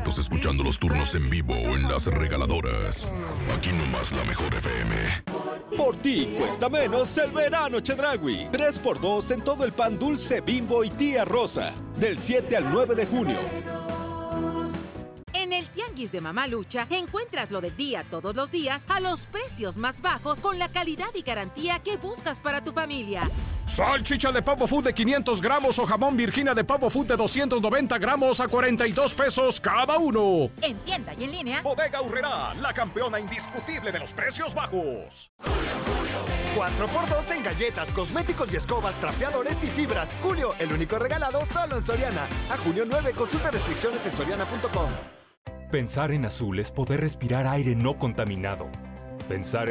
boletos escuchando los turnos en vivo o en las regaladoras. Aquí nomás la mejor FM. Por ti cuesta menos el verano Chedraui. 3x2 en todo el pan dulce Bimbo y Tía Rosa. Del 7 al 9 de junio. En el Tianguis de Mamalucha encuentras lo del día todos los días a los precios más bajos con la calidad y garantía que buscas para tu familia. Salchicha de Pavo Food de 500 gramos o jamón Virginia de Pavo Food de 290 gramos a 42 pesos cada uno. En tienda y en línea. Bodega Aurrerá, la campeona indiscutible de los precios bajos. 4x2 en galletas, cosméticos y escobas, trapeadores y fibras. Julio, el único regalado solo en Soriana. A junio 9, consulta restricciones en soriana.com. Pensar en azul es poder respirar aire no contaminado. Pensar